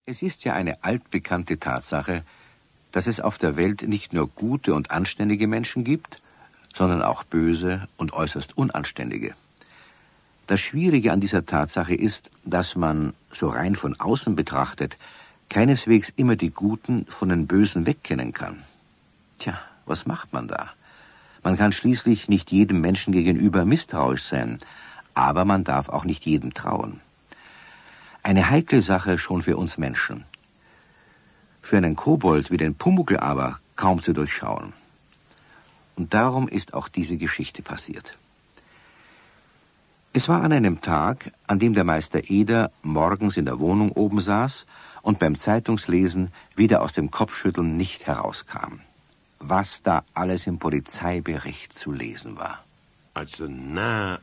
Es ist ja eine altbekannte Tatsache, dass es auf der Welt nicht nur gute und anständige Menschen gibt, sondern auch böse und äußerst unanständige. Das Schwierige an dieser Tatsache ist, dass man, so rein von außen betrachtet, keineswegs immer die Guten von den Bösen wegkennen kann. Tja, was macht man da? Man kann schließlich nicht jedem Menschen gegenüber misstrauisch sein, aber man darf auch nicht jedem trauen. Eine heikle Sache schon für uns Menschen. Für einen Kobold wie den Pumuckl aber kaum zu durchschauen. Und darum ist auch diese Geschichte passiert. Es war an einem Tag, an dem der Meister Eder morgens in der Wohnung oben saß und beim Zeitungslesen wieder aus dem Kopfschütteln nicht herauskam. Was da alles im Polizeibericht zu lesen war. Also na.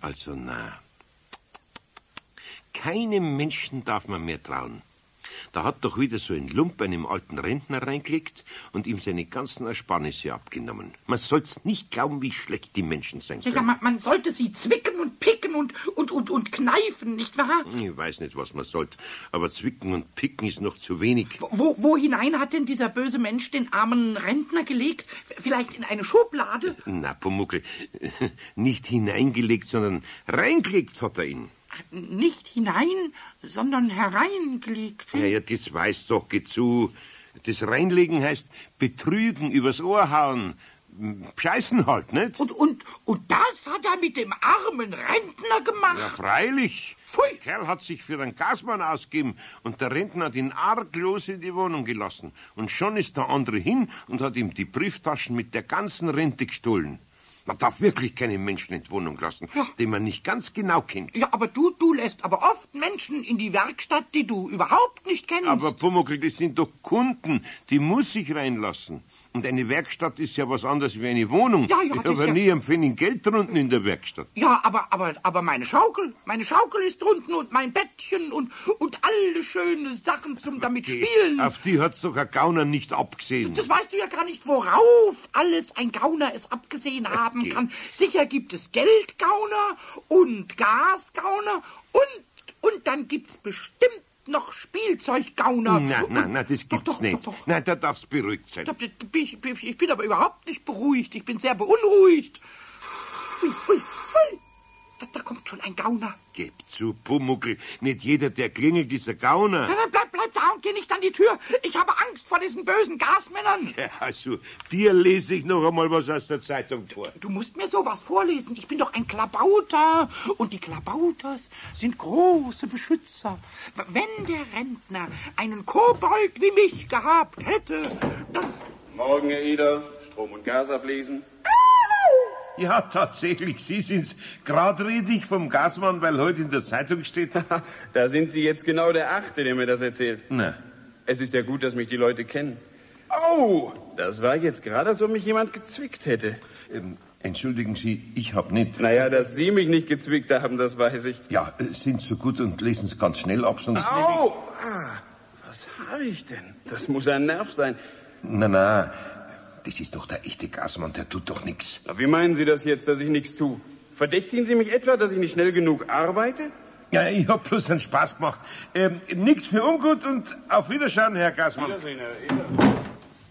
Keinem Menschen darf man mehr trauen. Da hat doch wieder so ein Lump einem alten Rentner reingelegt und ihm seine ganzen Ersparnisse abgenommen. Man soll's nicht glauben, wie schlecht die Menschen sein können. Ja, man sollte sie zwicken und picken und kneifen, nicht wahr? Ich weiß nicht, was man sollte, aber zwicken und picken ist noch zu wenig. Wo hinein hat denn dieser böse Mensch den armen Rentner gelegt? Vielleicht in eine Schublade? Na, Pumuckl, nicht hineingelegt, sondern reingelegt hat er ihn. Nicht hinein, sondern hereingelegt. Ja, das weiß doch, geh zu. Das Reinlegen heißt betrügen, übers Ohr hauen, scheißen halt, nicht? Und das hat er mit dem armen Rentner gemacht? Ja, freilich. Pfui. Der Kerl hat sich für einen Gasmann ausgegeben und der Rentner hat ihn arglos in die Wohnung gelassen. Und schon ist der andere hin und hat ihm die Brieftaschen mit der ganzen Rente gestohlen. Man darf wirklich keinen Menschen in die Wohnung lassen, ja, den man nicht ganz genau kennt. Ja, aber du lässt aber oft Menschen in die Werkstatt, die du überhaupt nicht kennst. Aber Pumuckl, das sind doch Kunden, die muss ich reinlassen. Und eine Werkstatt ist ja was anderes wie eine Wohnung. Ja, ich habe nie einen Pfennig Geld drunten in der Werkstatt. Ja, aber meine Schaukel ist drunten und mein Bettchen und alle schöne Sachen zum damit spielen. Auf die hat's doch ein Gauner nicht abgesehen. Das weißt du ja gar nicht, worauf alles ein Gauner es abgesehen haben kann. Sicher gibt es Geldgauner und Gasgauner und dann gibt's bestimmt noch Spielzeuggauner. Na, das gibt's nicht. Doch. Nein, da darfst beruhigt sein. Ich bin aber überhaupt nicht beruhigt. Ich bin sehr beunruhigt. Hui. Da kommt schon ein Gauner. Gib zu, Pumuckl. Nicht jeder, der klingelt, ist ein Gauner. Nein, bleib da und geh nicht an die Tür. Ich habe Angst vor diesen bösen Gasmännern. Ja, also, dir lese ich noch einmal was aus der Zeitung vor. Du musst mir sowas vorlesen. Ich bin doch ein Klabauter. Und die Klabauters sind große Beschützer. Wenn der Rentner einen Kobold wie mich gehabt hätte, dann... Morgen, Herr Eder. Strom und Gas ablesen. Ja, tatsächlich, Sie sind's gradredig vom Gasmann, weil heute in der Zeitung steht. Da sind Sie jetzt genau der Achte, der mir das erzählt. Na. Es ist ja gut, dass mich die Leute kennen. Oh, das war jetzt gerade, als ob mich jemand gezwickt hätte. Entschuldigen Sie, ich hab nicht. Naja, dass Sie mich nicht gezwickt haben, das weiß ich. Ja, sind so gut und lesen es ganz schnell ab, sonst... Au! Was habe ich denn? Das muss ein Nerv sein. Na, das ist doch der echte Gasmann, der tut doch nichts. Wie meinen Sie das jetzt, dass ich nichts tue? Verdächtigen Sie mich etwa, dass ich nicht schnell genug arbeite? Ja, ich hab bloß einen Spaß gemacht. Nix für ungut und auf Wiederschauen, Herr Gasmann. Wiedersehen, Herr Eder.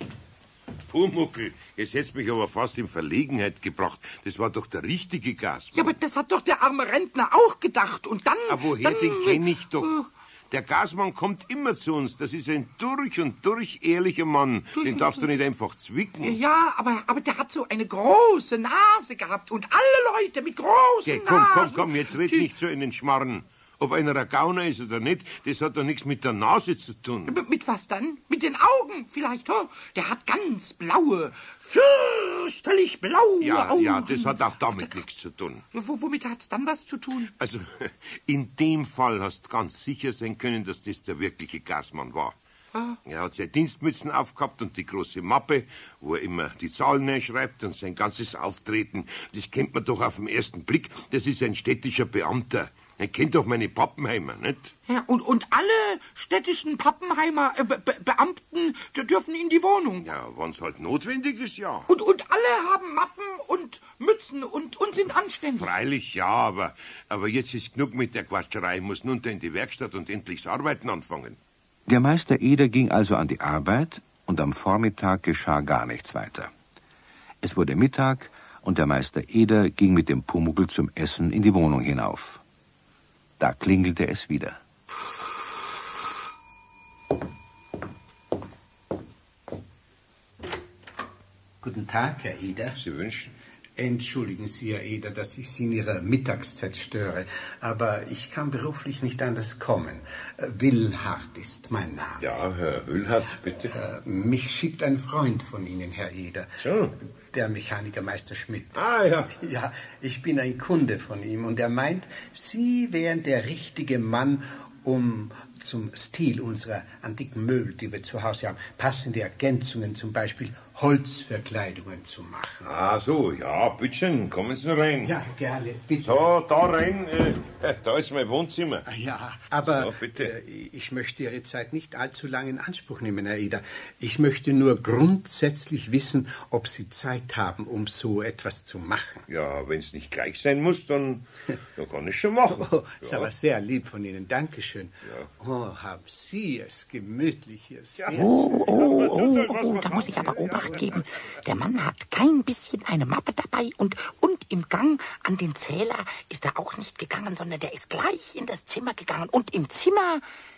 Pumuckl, jetzt hätt's mich aber fast in Verlegenheit gebracht. Das war doch der richtige Gasmann. Ja, aber das hat doch der arme Rentner auch gedacht. Und dann... Aber woher, den kenn ich doch. Der Gasmann kommt immer zu uns. Das ist ein durch und durch ehrlicher Mann. Den darfst du nicht einfach zwicken. Ja, aber der hat so eine große Nase gehabt. Und alle Leute mit großen Nasen. Komm, jetzt red nicht so in den Schmarren. Ob einer ein Gauner ist oder nicht, das hat doch nichts mit der Nase zu tun. Mit was dann? Mit den Augen vielleicht, oh? Der hat ganz blaue, fürchterlich blaue Augen. Ja, das hat auch damit nichts zu tun. Womit hat's dann was zu tun? Also, in dem Fall hast du ganz sicher sein können, dass das der wirkliche Gasmann war. Er hat seine Dienstmützen aufgehabt und die große Mappe, wo er immer die Zahlen schreibt und sein ganzes Auftreten. Das kennt man doch auf den ersten Blick. Das ist ein städtischer Beamter. Er kennt doch meine Pappenheimer, nicht? Ja, und alle städtischen Pappenheimer Beamten dürfen in die Wohnung. Ja, wenn's halt notwendig ist, ja. Und alle haben Mappen und Mützen und sind anständig. Freilich, ja, aber jetzt ist genug mit der Quatscherei. Ich muss nun in die Werkstatt und endlich das Arbeiten anfangen. Der Meister Eder ging also an die Arbeit, und am Vormittag geschah gar nichts weiter. Es wurde Mittag, und der Meister Eder ging mit dem Pumuckl zum Essen in die Wohnung hinauf. Da klingelte es wieder. Guten Tag, Herr Eder. Sie wünschen? Entschuldigen Sie, Herr Eder, dass ich Sie in Ihrer Mittagszeit störe, aber ich kann beruflich nicht anders kommen. Willhardt ist mein Name. Ja, Herr Willhardt, bitte. Mich schickt ein Freund von Ihnen, Herr Eder. So. Der Mechaniker Meister Schmidt. Ah, ja. Ja, ich bin ein Kunde von ihm und er meint, Sie wären der richtige Mann, um zum Stil unserer antiken Möbel, die wir zu Hause haben, passende Ergänzungen, zum Beispiel Holzverkleidungen zu machen. Ah, so, ja, bitteschön, kommen Sie rein. Ja, gerne, bitte. So, da rein, da ist mein Wohnzimmer. Ja, aber so, bitte. Ich möchte Ihre Zeit nicht allzu lange in Anspruch nehmen, Herr Eder. Ich möchte nur grundsätzlich wissen, ob Sie Zeit haben, um so etwas zu machen. Ja, wenn es nicht gleich sein muss, dann kann ich schon machen. Oh, ist ja. aber sehr lieb von Ihnen. Dankeschön. Ja. Oh, haben Sie es gemütlich hier. Sehr Da muss ich aber Obacht geben. Der Mann hat kein bisschen eine Mappe dabei und im Gang an den Zähler ist er auch nicht gegangen, sondern der ist gleich in das Zimmer gegangen. Und im Zimmer,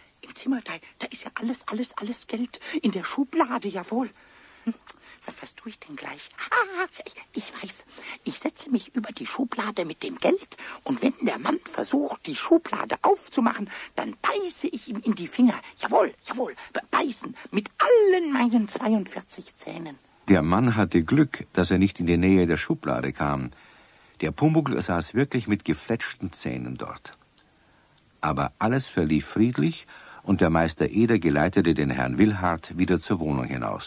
da ist ja alles Geld. In der Schublade, jawohl. Was tue ich denn gleich? Ich weiß. Ich setze mich über die Schublade mit dem Geld und wenn der Mann versucht, die Schublade aufzumachen, dann beiße ich ihm in die Finger. Jawohl, beißen. Mit allen meinen 42 Zähnen. Der Mann hatte Glück, dass er nicht in die Nähe der Schublade kam. Der Pumuckl saß wirklich mit gefletschten Zähnen dort. Aber alles verlief friedlich und der Meister Eder geleitete den Herrn Willhardt wieder zur Wohnung hinaus.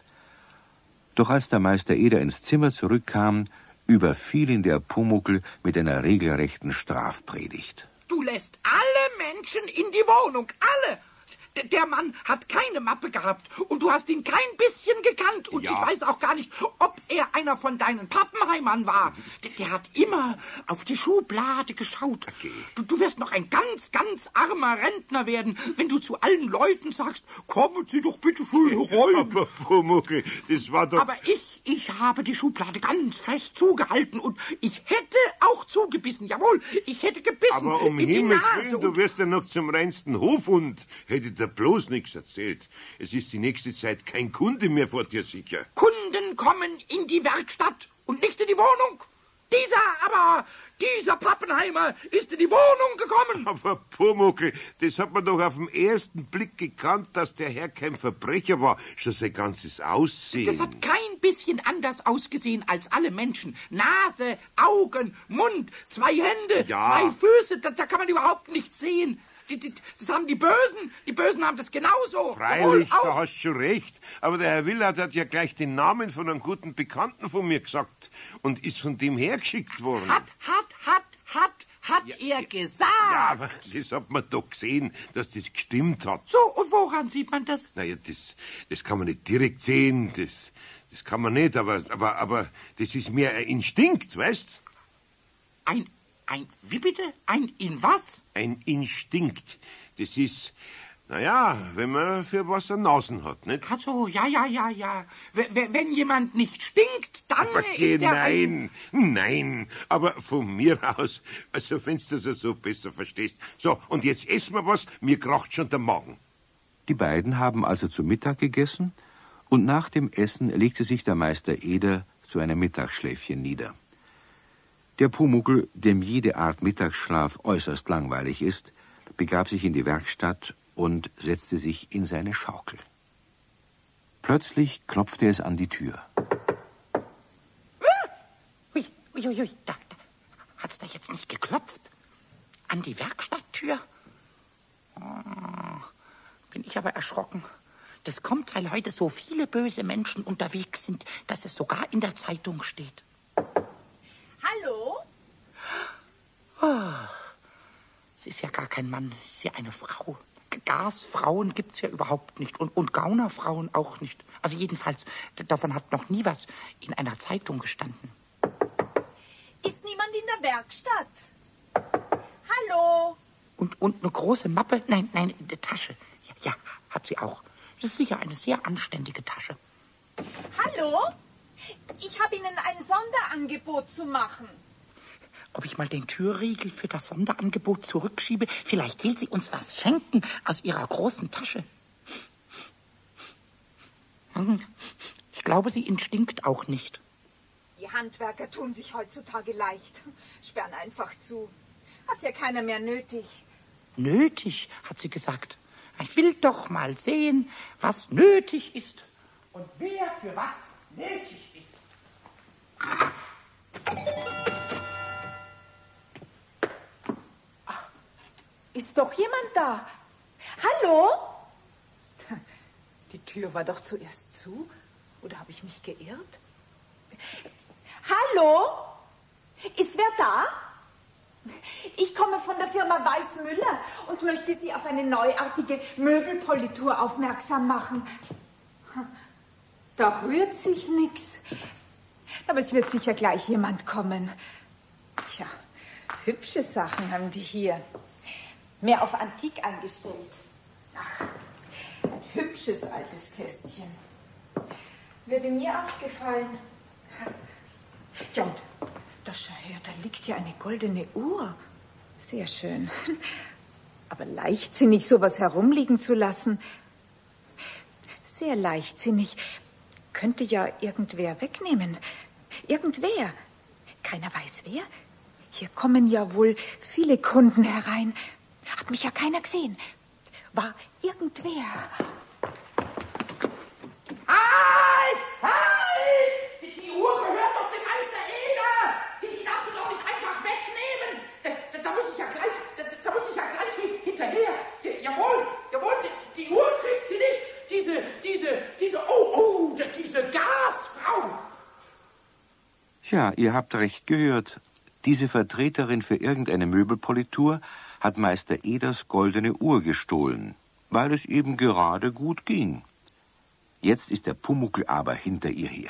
Doch als der Meister Eder ins Zimmer zurückkam, überfiel ihn der Pumuckl mit einer regelrechten Strafpredigt. Du lässt alle Menschen in die Wohnung, alle! Der Mann hat keine Mappe gehabt und du hast ihn kein bisschen gekannt und ja. Ich weiß auch gar nicht, ob er einer von deinen Pappenheimern war. Der hat immer auf die Schublade geschaut. Okay. Du wirst noch ein ganz armer Rentner werden, wenn du zu allen Leuten sagst, kommen Sie doch bitte schön rein. Aber Pumuckl, das war doch... Aber ich habe die Schublade ganz fest zugehalten und ich hätte auch zugebissen, jawohl, ich hätte gebissen. Aber um in die Himmels Nase Willen, du wirst ja noch zum reinsten Hofhund. Hätte dir bloß nichts erzählt. Es ist die nächste Zeit kein Kunde mehr vor dir sicher. Kunden kommen in die Werkstatt und nicht in die Wohnung. Dieser Pappenheimer ist in die Wohnung gekommen. Aber Pumuckl, das hat man doch auf den ersten Blick gekannt, dass der Herr kein Verbrecher war. Schon sein ganzes Aussehen. Das hat kein bisschen anders ausgesehen als alle Menschen. Nase, Augen, Mund, 2 Hände, Ja. 2 Füße, da kann man überhaupt nichts sehen. Das haben die Bösen haben das genauso. Freilich, Jawohl, da auch. hast du schon recht. Aber der Herr Willhardt hat ja gleich den Namen von einem guten Bekannten von mir gesagt und ist von dem hergeschickt worden. Hat er gesagt. Ja, aber das hat man doch gesehen, dass das gestimmt hat. So, und woran sieht man das? Naja, das kann man nicht direkt sehen, das kann man nicht, aber das ist mehr ein Instinkt, weißt? Wie bitte? Ein in was? Ein Instinkt. Das ist, naja, wenn man für was eine Nasen hat, nicht? Ach so, ja. Wenn jemand nicht stinkt, dann Aber ist er... nein, aber von mir aus, also wenn's das so besser verstehst. So, und jetzt essen wir was, mir kracht schon der Magen. Die beiden haben also zu Mittag gegessen, und nach dem Essen legte sich der Meister Eder zu einem Mittagsschläfchen nieder. Der Pumuckl, dem jede Art Mittagsschlaf äußerst langweilig ist, begab sich in die Werkstatt und setzte sich in seine Schaukel. Plötzlich klopfte es an die Tür. Ui, da hat's da jetzt nicht geklopft? An die Werkstatttür? Oh, bin ich aber erschrocken. Das kommt, weil heute so viele böse Menschen unterwegs sind, dass es sogar in der Zeitung steht. Hallo? Oh, es ist ja gar kein Mann, es ist ja eine Frau. Gasfrauen gibt's ja überhaupt nicht und Gaunerfrauen auch nicht. Also jedenfalls, davon hat noch nie was in einer Zeitung gestanden. Ist niemand in der Werkstatt? Hallo? Und eine große Mappe? Nein, eine Tasche. Ja, hat sie auch. Das ist sicher eine sehr anständige Tasche. Hallo? Ich habe Ihnen ein Sonderangebot zu machen. Ob ich mal den Türriegel für das Sonderangebot zurückschiebe? Vielleicht will sie uns was schenken aus ihrer großen Tasche. Ich glaube, sie instinkt auch nicht. Die Handwerker tun sich heutzutage leicht. Sperren einfach zu. Hat's ja keiner mehr nötig. Nötig, hat sie gesagt. Ich will doch mal sehen, was nötig ist und wer für was nötig ist. Ist doch jemand da? Hallo? Die Tür war doch zuerst zu. Oder habe ich mich geirrt? Hallo? Ist wer da? Ich komme von der Firma Weiß-Müller und möchte Sie auf eine neuartige Möbelpolitur aufmerksam machen. Da rührt sich nichts. Aber es wird sicher gleich jemand kommen. Tja, hübsche Sachen haben die hier. Mehr auf Antik eingestellt. Ach, ein hübsches altes Kästchen. Würde mir auch gefallen. Ja, und da schau her, da liegt ja eine goldene Uhr. Sehr schön. Aber leichtsinnig, sowas herumliegen zu lassen. Sehr leichtsinnig. Könnte ja irgendwer wegnehmen. Irgendwer. Keiner weiß wer. Hier kommen ja wohl viele Kunden herein. Hat mich ja keiner gesehen. War irgendwer. Halt! Halt! Die Uhr gehört doch dem Meister Eder! Die darfst du doch nicht einfach wegnehmen! Da muss ich ja gleich hinterher. Jawohl, die Uhr kriegt sie nicht. Diese Gasfrau! Ja, ihr habt recht gehört. Diese Vertreterin für irgendeine Möbelpolitur hat Meister Eders goldene Uhr gestohlen, weil es eben gerade gut ging. Jetzt ist der Pumuckl aber hinter ihr her.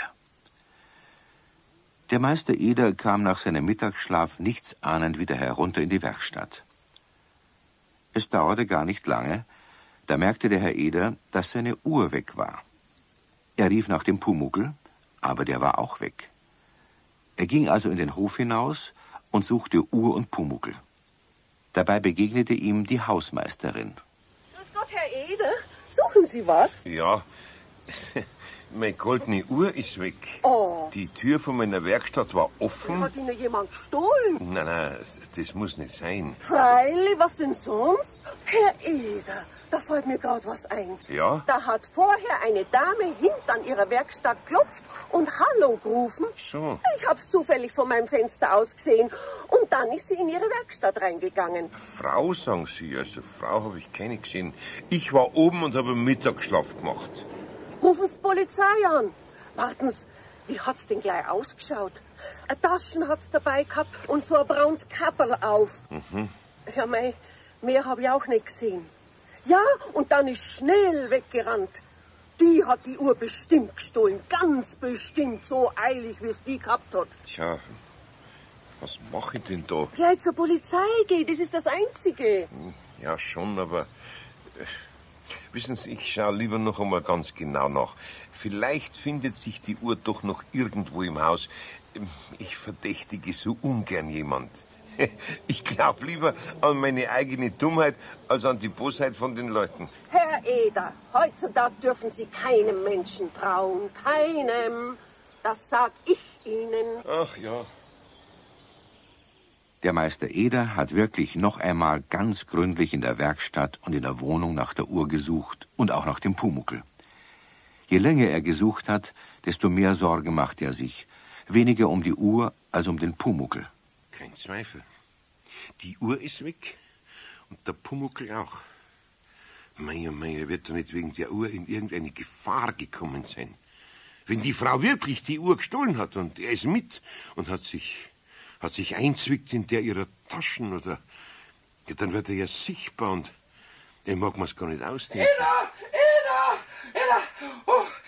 Der Meister Eder kam nach seinem Mittagsschlaf nichtsahnend wieder herunter in die Werkstatt. Es dauerte gar nicht lange, da merkte der Herr Eder, dass seine Uhr weg war. Er rief nach dem Pumuckl, aber der war auch weg. Er ging also in den Hof hinaus und suchte Uhr und Pumuckl. Dabei begegnete ihm die Hausmeisterin. Grüß Gott, Herr Eder. Suchen Sie was? Ja, meine goldene Uhr ist weg. Oh. Die Tür von meiner Werkstatt war offen. Hat Ihnen jemand gestohlen? Nein, das muss nicht sein. Freilich, was denn sonst? Herr Eder, da fällt mir gerade was ein. Ja? Da hat vorher eine Dame hinten an ihrer Werkstatt geklopft und Hallo gerufen. So. Ich hab's zufällig von meinem Fenster aus gesehen. Und dann ist sie in ihre Werkstatt reingegangen. Frau, sagen Sie, also Frau habe ich keine gesehen. Ich war oben und habe Mittagsschlaf gemacht. Rufen Sie die Polizei an. Warten Sie, wie hat's denn gleich ausgeschaut? Eine Taschen hat's dabei gehabt und so ein braunes Kapperl auf. Ja, mehr habe ich auch nicht gesehen. Ja, und dann ist schnell weggerannt. Die hat die Uhr bestimmt gestohlen, ganz bestimmt, so eilig, wie es die gehabt hat. Tja, was mache ich denn da? Gleich zur Polizei gehen, das ist das Einzige. Ja, schon, aber... wissen Sie, ich schaue lieber noch einmal ganz genau nach. Vielleicht findet sich die Uhr doch noch irgendwo im Haus. Ich verdächtige so ungern jemand. Ich glaube lieber an meine eigene Dummheit als an die Bosheit von den Leuten. Herr Eder, heutzutage dürfen Sie keinem Menschen trauen. Keinem. Das sag ich Ihnen. Ach ja. Der Meister Eder hat wirklich noch einmal ganz gründlich in der Werkstatt und in der Wohnung nach der Uhr gesucht und auch nach dem Pumuckl. Je länger er gesucht hat, desto mehr Sorge macht er sich. Weniger um die Uhr als um den Pumuckl. Kein Zweifel. Die Uhr ist weg und der Pumuckl auch. Meier, er wird doch nicht wegen der Uhr in irgendeine Gefahr gekommen sein. Wenn die Frau wirklich die Uhr gestohlen hat und er ist mit und hat sich einzwickt in der ihrer Taschen oder... Ja, dann wird er ja sichtbar und er mag mir's gar nicht ausdenken. Eda! Oh,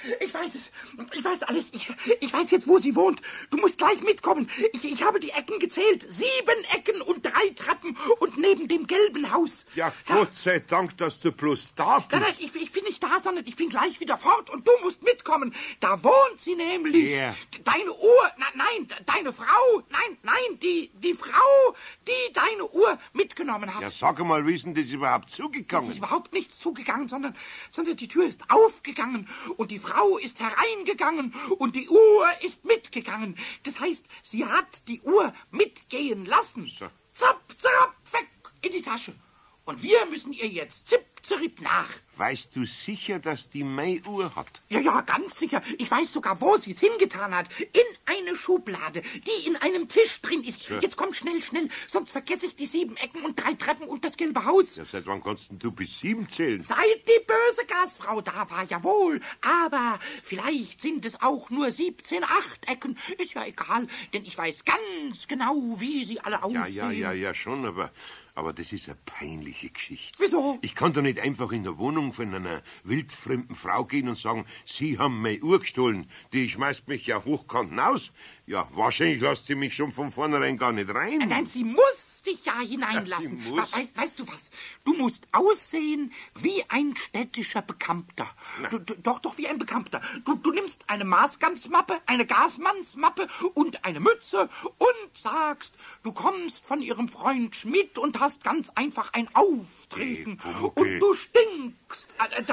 Ich weiß es. Ich weiß alles. Ich weiß jetzt, wo sie wohnt. Du musst gleich mitkommen. Ich habe die Ecken gezählt. 7 Ecken und 3 Treppen und neben dem gelben Haus. Ja, Gott sei Dank, dass du bloß da bist. Nein, ich bin nicht da, sondern ich bin gleich wieder fort und du musst mitkommen. Da wohnt sie nämlich. Wer? Deine Uhr. Nein, deine Frau. Nein, die Frau, die deine Uhr mitgenommen hat. Ja, sag mal, wie ist denn das überhaupt Es zugegangen? ist überhaupt nichts zugegangen, sondern die Tür ist aufgegangen und die Frau ist hereingegangen und die Uhr ist mitgegangen. Das heißt, sie hat die Uhr mitgehen lassen. So. Zapp, zapp, weg in die Tasche. Und wir müssen ihr jetzt zipp, zirip nach. Weißt du sicher, dass die meine Uhr hat? Ja, ganz sicher. Ich weiß sogar, wo sie es hingetan hat. In eine Schublade, die in einem Tisch drin ist. So. Jetzt komm schnell, sonst vergesse ich die 7 Ecken und 3 Treppen und das gelbe Haus. Ja, seit wann kannst denn du bis 7 zählen? Seit die böse Gasfrau da war, jawohl. Aber vielleicht sind es auch nur 17 Achtecken. Ist ja egal, denn ich weiß ganz genau, wie sie alle aussehen. Ja, schon, aber das ist eine peinliche Geschichte. Wieso? Ich kann doch nicht einfach in der Wohnung von einer wildfremden Frau gehen und sagen, Sie haben meine Uhr gestohlen. Die schmeißt mich ja hochkant raus. Ja, wahrscheinlich lässt sie mich schon von vornherein gar nicht rein. Nein, sie muss dich ja hineinlassen. Ja, sie muss. Weißt du was? Du musst aussehen wie ein städtischer Bekannter. Doch, wie ein Bekannter. Du nimmst eine Maßganzmappe, eine Gasmannsmappe und eine Mütze und sagst, du kommst von ihrem Freund Schmidt und hast ganz einfach ein Auftreten. Okay. Und du stinkst.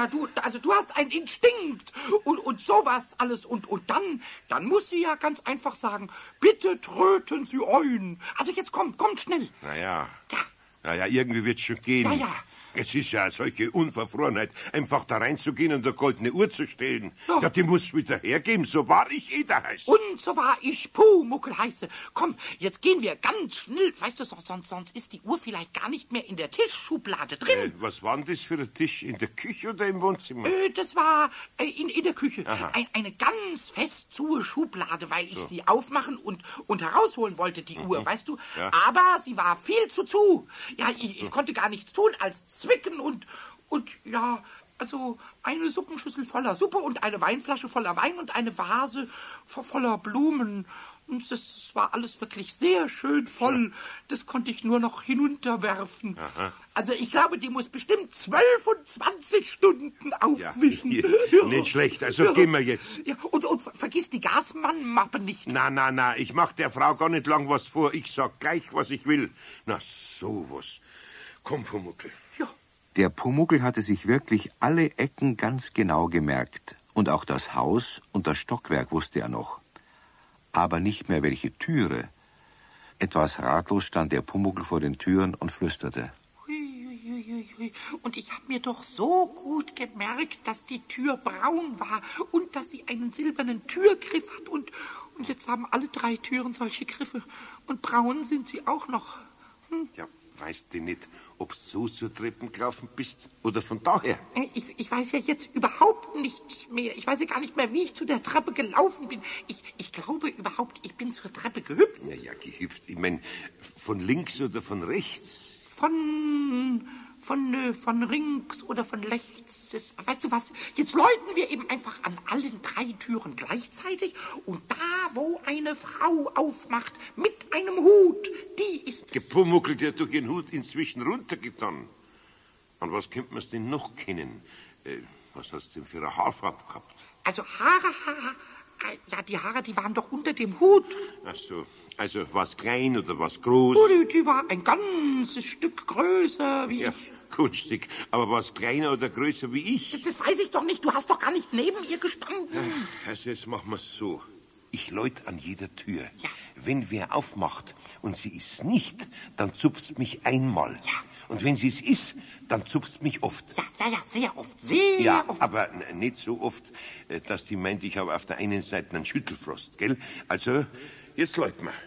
Du hast einen Instinkt und sowas alles. Und dann muss sie ja ganz einfach sagen, bitte tröten Sie ein. Also jetzt kommt schnell. Naja, Ja. irgendwie wird's schon gehen. Ja. Es ist ja solche Unverfrorenheit, einfach da reinzugehen und eine goldene Uhr zu stehlen. Ja. Ja, die muss wieder hergeben, so war ich da heiß. Und so war ich Pumuckl heiße. Komm, jetzt gehen wir ganz schnell. Weißt du, sonst ist die Uhr vielleicht gar nicht mehr in der Tischschublade drin. Was war denn das für ein Tisch? In der Küche oder im Wohnzimmer? Das war in der Küche. Aha. Eine ganz fest zu Schublade, weil ich sie aufmachen und herausholen wollte, die Uhr, weißt du? Ja. Aber sie war viel zu. Ja, ich konnte gar nichts tun als zwicken und ja, also eine Suppenschüssel voller Suppe und eine Weinflasche voller Wein und eine Vase voller Blumen. Und das war alles wirklich sehr schön voll. Das konnte ich nur noch hinunterwerfen. Aha. Also ich glaube, die muss bestimmt 12 und 20 Stunden aufwischen. Ja, nicht schlecht, also gehen wir jetzt. Ja, und vergiss die Gasmannmappe nicht. Na, ich mach der Frau gar nicht lang was vor. Ich sag gleich, was ich will. Na, sowas. Komm, Pumuckl. Ja. Der Pumuckl hatte sich wirklich alle Ecken ganz genau gemerkt. Und auch das Haus und das Stockwerk wusste er noch. Aber nicht mehr welche Türe. Etwas ratlos stand der Pumuckl vor den Türen und flüsterte. Hui. Und ich habe mir doch so gut gemerkt, dass die Tür braun war und dass sie einen silbernen Türgriff hat. Und jetzt haben alle 3 Türen solche Griffe. Und braun sind sie auch noch. Ja, weißt du nicht, ob du so zur Treppen gelaufen bist oder von daher? Ich weiß ja jetzt überhaupt nichts mehr. Ich weiß ja gar nicht mehr, wie ich zu der Treppe gelaufen bin. Ich glaube überhaupt, ich bin zur Treppe gehüpft. Ja, gehüpft. Ich mein, von links oder von rechts? Von links oder von rechts. Weißt du was? Jetzt läuten wir eben einfach an allen 3 Türen gleichzeitig. Und da, wo eine Frau aufmacht mit einem Hut, die ist... Gepummukelt, der durch ihren Hut inzwischen runtergetan. An was könnte man es denn noch kennen? Was hast du denn für eine Haarfarbe gehabt? Also Haare. Ja, die Haare, die waren doch unter dem Hut. Ach so, also was klein oder was groß? Oh, die war ein ganzes Stück größer wie Ja, ich. Kunststück. Aber was kleiner oder größer wie ich? Das weiß ich doch nicht. Du hast doch gar nicht neben ihr gestanden. Also jetzt machen wir's so. Ich läut an jeder Tür. Ja. Wenn wer aufmacht und sie ist nicht, dann zupft mich einmal. Ja. Und wenn sie es ist, dann zupft mich oft. Ja, sehr oft. Sehr oft. Aber nicht so oft, dass die meint, ich habe auf der einen Seite einen Schüttelfrost, gell? Also, jetzt läut mal.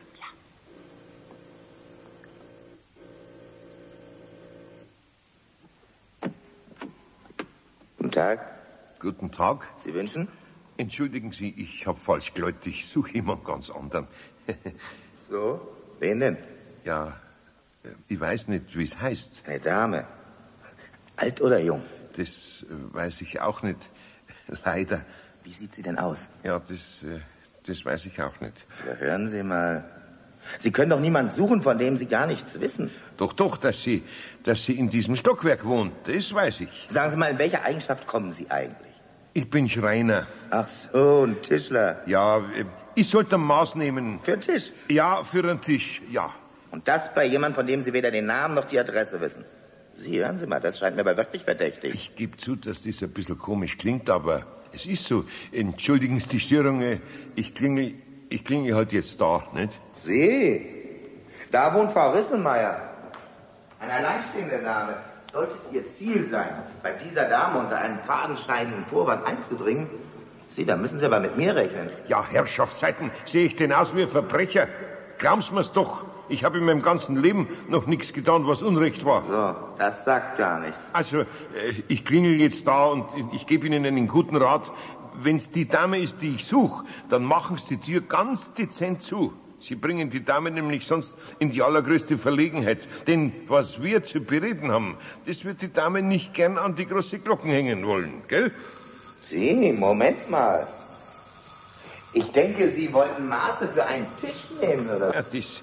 Guten Tag. Guten Tag. Sie wünschen? Entschuldigen Sie, ich habe falsch geläutet. Ich suche jemand ganz anderen. So? Wen denn? Ja, ich weiß nicht, wie es heißt. Eine Dame. Alt oder jung? Das weiß ich auch nicht. Leider. Wie sieht sie denn aus? Ja, das weiß ich auch nicht. Ja, hören Sie mal. Sie können doch niemanden suchen, von dem Sie gar nichts wissen. Doch, dass sie in diesem Stockwerk wohnt, das weiß ich. Sagen Sie mal, in welcher Eigenschaft kommen Sie eigentlich? Ich bin Schreiner. Ach so, ein Tischler. Ja, ich sollte ein Maß nehmen. Für einen Tisch? Ja, für einen Tisch, ja. Und das bei jemandem, von dem Sie weder den Namen noch die Adresse wissen. Sie, hören Sie mal, das scheint mir aber wirklich verdächtig. Ich gebe zu, dass das ein bisschen komisch klingt, aber es ist so. Entschuldigen Sie die Störung, ich klinge halt jetzt da, nicht? Sie, da wohnt Frau Risselmeier. Ein alleinstehender Name. Sollte es Ihr Ziel sein, bei dieser Dame unter einem fadenscheinenden Vorwand einzudringen, Sie, da müssen Sie aber mit mir rechnen. Ja, Herrschaftszeiten, sehe ich denn aus wie ein Verbrecher? Glauben Sie mir's doch. Ich habe in meinem ganzen Leben noch nichts getan, was Unrecht war. So, das sagt gar nichts. Also, ich klingel jetzt da und ich gebe Ihnen einen guten Rat. Wenn's die Dame ist, die ich suche, dann machen Sie die Tür ganz dezent zu. Sie bringen die Dame nämlich sonst in die allergrößte Verlegenheit. Denn was wir zu bereden haben, das wird die Dame nicht gern an die große Glocken hängen wollen, gell? Sie, Moment mal. Ich denke, Sie wollten Maße für einen Tisch nehmen, oder? Ja, das...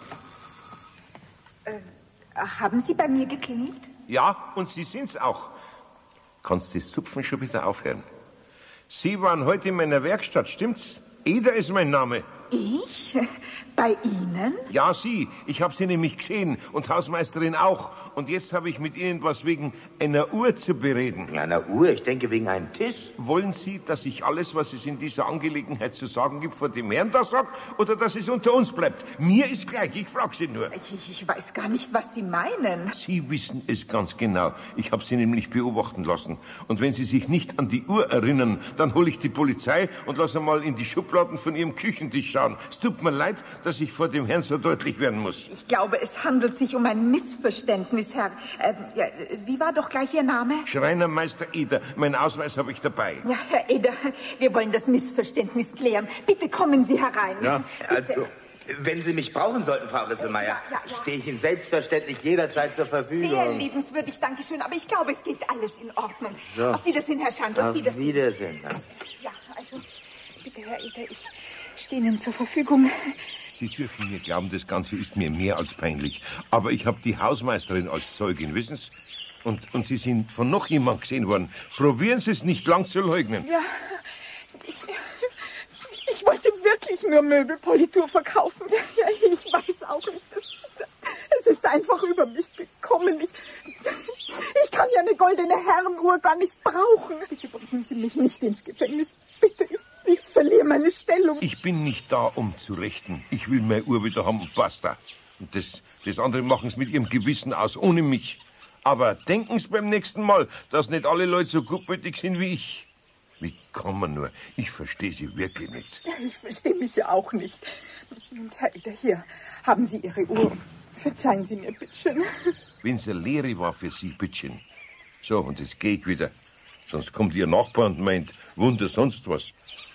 Haben Sie bei mir geklingelt? Ja, und Sie sind's auch. Kannst das Zupfen schon wieder aufhören? Sie waren heute in meiner Werkstatt, stimmt's? Eder ist mein Name. Ich? Bei Ihnen? Ja, Sie. Ich habe Sie nämlich gesehen und Hausmeisterin auch. Und jetzt habe ich mit Ihnen was wegen einer Uhr zu bereden. Einer Uhr? Ich denke wegen einem Tisch. Wollen Sie, dass ich alles, was es in dieser Angelegenheit zu sagen gibt, vor dem Herrn da sag, oder dass es unter uns bleibt? Mir ist gleich, ich frage Sie nur. Ich weiß gar nicht, was Sie meinen. Sie wissen es ganz genau. Ich habe Sie nämlich beobachten lassen. Und wenn Sie sich nicht an die Uhr erinnern, dann hole ich die Polizei und lasse mal in die Schubladen von Ihrem Küchentisch schauen. Es tut mir leid, dass ich vor dem Herrn so deutlich werden muss. Ich glaube, es handelt sich um ein Missverständnis, Herr. Wie war doch gleich Ihr Name? Schreinermeister Eder. Meinen Ausweis habe ich dabei. Ja, Herr Eder, wir wollen das Missverständnis klären. Bitte kommen Sie herein. Ja, also, wenn Sie mich brauchen sollten, Frau Risselmeier, stehe ich Ihnen selbstverständlich jederzeit zur Verfügung. Sehr liebenswürdig, danke schön. Aber ich glaube, es geht alles in Ordnung. So. Auf Wiedersehen, Herr Schand. Auf Wiedersehen. Ja, also, bitte, Herr Eder, ich stehe Ihnen zur Verfügung. Sie dürfen mir glauben, das Ganze ist mir mehr als peinlich. Aber ich habe die Hausmeisterin als Zeugin, wissen Sie? Und Sie sind von noch jemand gesehen worden. Probieren Sie es nicht lang zu leugnen. Ja, ich wollte wirklich nur Möbelpolitur verkaufen. Ja, ich weiß auch nicht. Es ist einfach über mich gekommen. Ich kann ja eine goldene Herrenuhr gar nicht brauchen. Bitte bringen Sie mich nicht ins Gefängnis. Bitte, ich verliere meine Stellung. Ich bin nicht da, um zu rechten. Ich will meine Uhr wieder haben und basta. Und das andere machen Sie mit Ihrem Gewissen aus, ohne mich. Aber denken Sie beim nächsten Mal, dass nicht alle Leute so gutmütig sind wie ich. Wie kann man nur? Ich verstehe Sie wirklich nicht. Ja, ich verstehe mich ja auch nicht. Und Herr Eder, hier haben Sie Ihre Uhr. Verzeihen Sie mir, bittchen. Wenn's eine Lehre war für Sie, bittchen. So, und jetzt gehe ich wieder. Sonst kommt Ihr Nachbar und meint, Wunder sonst was.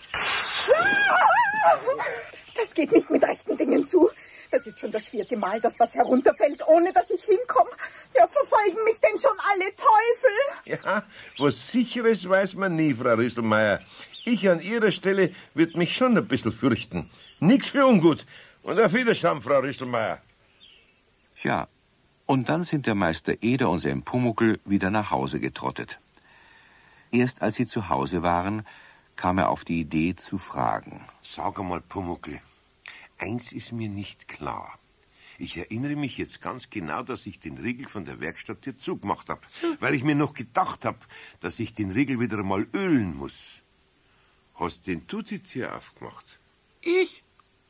Das geht nicht mit rechten Dingen zu. Das ist schon das 4. Mal, dass was herunterfällt, ohne dass ich hinkomme. Ja, verfolgen mich denn schon alle Teufel? Ja, was Sicheres weiß man nie, Frau Risselmeier. Ich an Ihrer Stelle würde mich schon ein bisschen fürchten. Nix für ungut. Und auf Wiedersehen, Frau Risselmeier. Ja, und dann sind der Meister Eder und sein Pumuckl wieder nach Hause getrottet. Erst als sie zu Hause waren, kam er auf die Idee zu fragen. Sag einmal, Pumuckl, eins ist mir nicht klar. Ich erinnere mich jetzt ganz genau, dass ich den Riegel von der Werkstatttür zugemacht habe, weil ich mir noch gedacht habe, dass ich den Riegel wieder mal ölen muss. Hast denn du die Tür aufgemacht? Ich?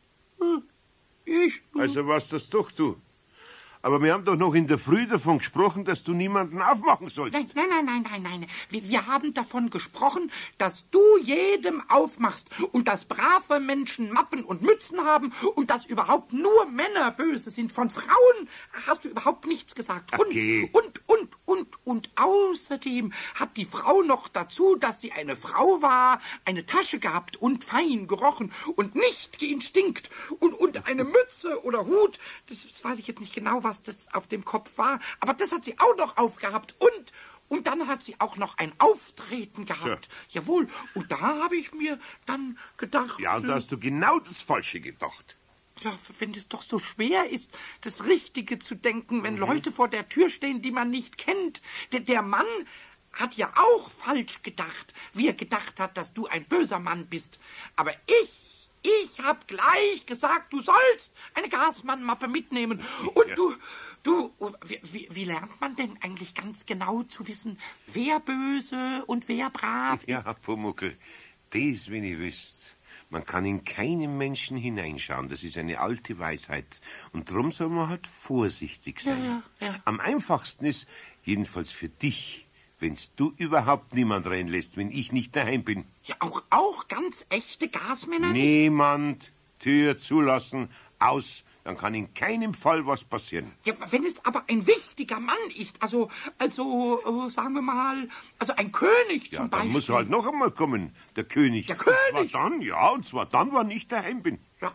Also warst das doch du. Aber wir haben doch noch in der Früh davon gesprochen, dass du niemanden aufmachen sollst. Nein. Wir haben davon gesprochen, dass du jedem aufmachst und dass brave Menschen Mappen und Mützen haben und dass überhaupt nur Männer böse sind. Von Frauen hast du überhaupt nichts gesagt. Okay. Und außerdem hat die Frau noch dazu, dass sie eine Frau war, eine Tasche gehabt und fein gerochen und nicht gestinkt und eine Mütze oder Hut, das weiß ich jetzt nicht genau, was das auf dem Kopf war, aber das hat sie auch noch aufgehabt Und dann hat sie auch noch ein Auftreten gehabt. Ja. Jawohl, und da habe ich mir dann gedacht... Ja, und da hast du genau das Falsche gedacht. Ja, wenn es doch so schwer ist, das Richtige zu denken, wenn Leute vor der Tür stehen, die man nicht kennt. Der Mann hat ja auch falsch gedacht, wie er gedacht hat, dass du ein böser Mann bist. Aber ich hab gleich gesagt, du sollst eine Gasmannmappe mitnehmen. Und wie lernt man denn eigentlich ganz genau zu wissen, wer böse und wer brav ist? Ja, Pumuckl, das, wenn ich wüsste. Man kann in keinen Menschen hineinschauen. Das ist eine alte Weisheit. Und darum soll man halt vorsichtig sein. Ja. Am einfachsten ist, jedenfalls für dich, wenn du überhaupt niemand reinlässt, wenn ich nicht daheim bin. Ja, auch ganz echte Gasmänner? Niemand. Tür zulassen, aus. Dann kann in keinem Fall was passieren. Ja, wenn es aber ein wichtiger Mann ist, also sagen wir mal, also ein König zum Beispiel. Ja, dann muss er halt noch einmal kommen, der König. Der König? Und zwar dann, wann ich daheim bin. Ja,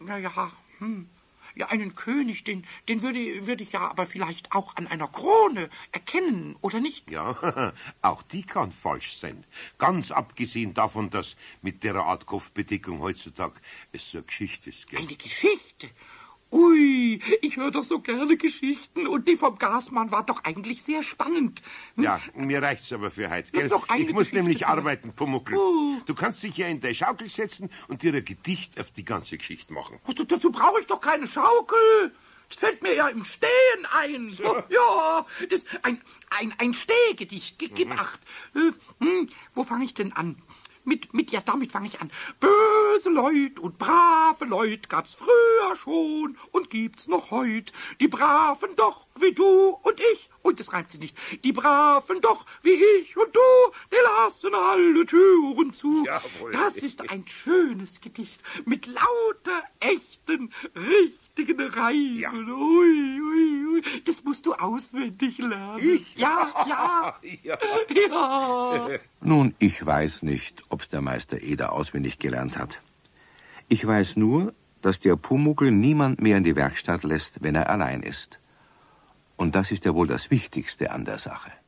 Ja, einen König, den würde ich ja aber vielleicht auch an einer Krone erkennen, oder nicht? Ja, auch die kann falsch sein. Ganz abgesehen davon, dass mit der Art Kopfbedeckung heutzutage es so eine Geschichte ist, gell? Eine Geschichte? Ui, ich höre doch so gerne Geschichten und die vom Gasmann war doch eigentlich sehr spannend. Ja, mir reicht's aber für heute, gell? Doch eine Ich muss Geschichte nämlich für- arbeiten, Pumuckl. Du kannst dich ja in der Schaukel setzen und dir ein Gedicht auf die ganze Geschichte machen. Dazu brauche ich doch keine Schaukel. Das fällt mir ja im Stehen ein. Ja, das ein Stehgedicht. Gib acht. Wo fange ich denn an? Damit fange ich an. Böse Leut und brave Leut gab's früher schon und gibt's noch heut. Die Braven doch wie du und ich. Und das reimt sich nicht. Die Braven doch wie ich und du, die lassen alle Türen zu. Jawohl. Das ist ein schönes Gedicht mit lauter echten, richtigen Reimen. Ja. Ui. Das musst du auswendig lernen. Ich? Ja. Ja. Nun, ich weiß nicht, ob's der Meister Eder auswendig gelernt hat. Ich weiß nur, dass der Pumuckl niemand mehr in die Werkstatt lässt, wenn er allein ist. Und das ist ja wohl das Wichtigste an der Sache.